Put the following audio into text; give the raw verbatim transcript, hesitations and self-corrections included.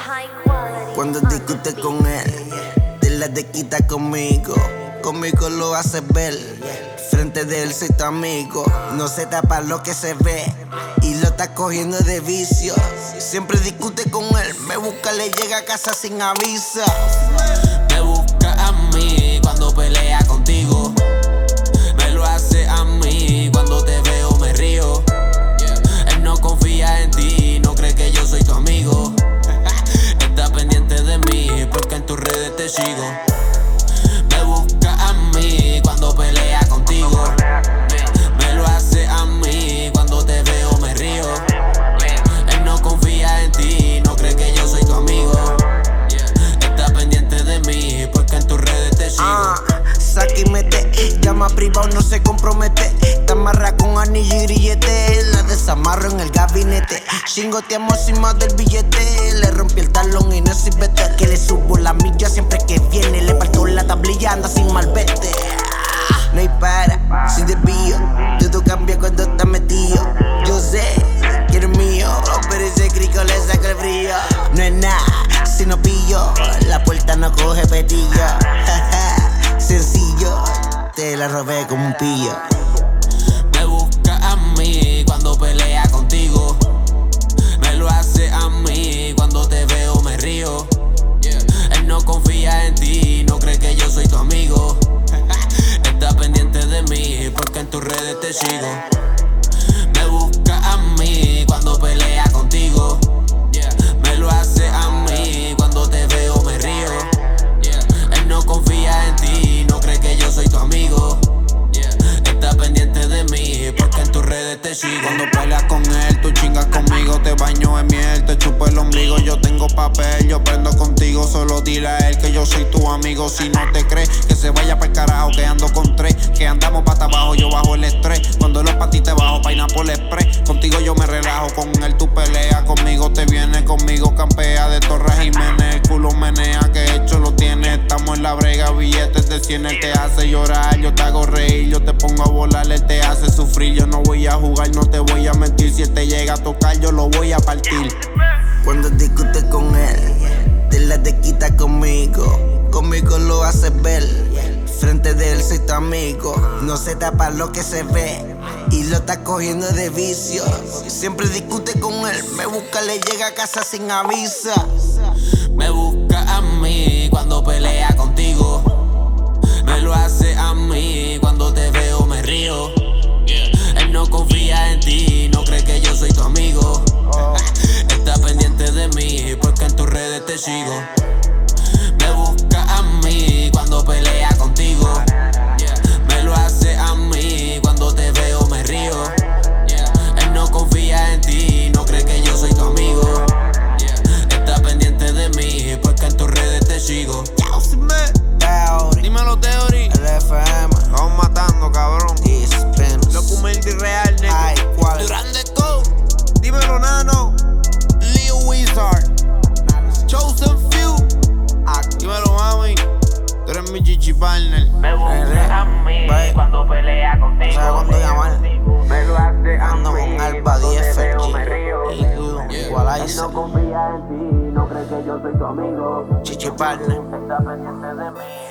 Cuando discutes con él, te la de quita conmigo. Conmigo lo haces ver. Frente de él soy tu amigo. No se tapa lo que se ve y lo está cogiendo de vicio. Siempre discute con él, me busca, le llega a casa sin aviso. Me busca a mí cuando pelea contigo. Me lo hace a mí cuando te veo me río. Él no confía en ti, no cree que yo soy tu amigo. Está pendiente de mí porque en tus redes te sigo. Me busca a mí cuando pelea contigo. Me lo hace a mí cuando te veo me río. Él no confía en ti, no cree que yo soy tu amigo. Está pendiente de mí porque en tus redes te sigo. Ah, saca y mete, llama privado, no se compromete. Te amarra con anillo y grillete, la desamarro en el gabinete. Chingoteamos encima del billete, le rompí el talón y no soy vete. Que le subo la milla siempre que viene, le parto la tablilla, anda sin malvete. No hay para, sin desvío, todo cambia cuando está metido. Yo sé que eres mío, pero ese crico le saca el brillo. No es nada, si no pillo, la puerta no coge petillo. Sencillo, te la robé como un pillo. Me busca a mí cuando pelea contigo. Me lo hace a mí cuando te veo me río. Él no confía en ti, no cree que yo soy tu amigo. Está pendiente de mí porque en tus redes te sigo. Me busca a mí cuando pelea contigo. Me lo hace a mí cuando te veo me río. Él no confía en ti, no cree que yo soy tu amigo. Está pendiente de mí porque en tus redes te sigo. Cuando peleas con él, tú chingas conmigo. Te baño en miel, te chupo el ombligo. Yo tengo papel, yo prendo contigo. Solo dile a él que yo soy tu amigo. Si no te crees, que se vaya pa'l carajo, que ando con tres. Que andamos pata abajo, yo bajo el estrés. Cuando los pa' ti te bajo, Pineapple Express. Contigo yo me relajo, con él tú peleas. Conmigo te viene, conmigo campea. De Torres Jiménez, el culo menea. Que hecho lo tiene, estamos en la brega. Billetes de cien, él te hace llorar. Yo te hago reír, yo te pongo a volar. Él te hace sufrir, yo no voy a jugar, no te voy a mentir. Si él te llega a tocar, yo lo voy a partir. Cuando discutes con él, te la de quita conmigo. Conmigo lo haces ver. Frente de él soy tu amigo. No se tapa lo que se ve y lo está cogiendo de vicio. Siempre discute con él, me busca, le llega a casa sin aviso. Me busca a mí cuando pelea contigo. Me lo hace a mí cuando te veo me río. Él no confía en ti, no cree que yo soy tu amigo. Está pendiente de mí porque en tus redes te sigo. Me busca a mí cuando pelea contigo. Me lo hace a mí cuando te veo me río. Él no confía en ti, no cree que yo soy tu amigo. Está pendiente de mí porque en tus redes te sigo. Dímelo, Theory. El F M. Vamos matando, cabrón. Dispense. Documento real, nigga. Ay, ¿cuál? Grande Code. Dímelo, Nano. Leo Wizard. Chosen Few. Dímelo, mami. Tú eres mi chichi partner. Me busca a mí Bye. cuando pelea contigo. ¿Sabes cuándo llamar? Me lo hace a Ando mí con Alba cuando diez te veo F me río. G E Q, Él Equalizer, no confía en ti, no cree que yo soy tu amigo. Chichi Partner. Está pendiente de mí.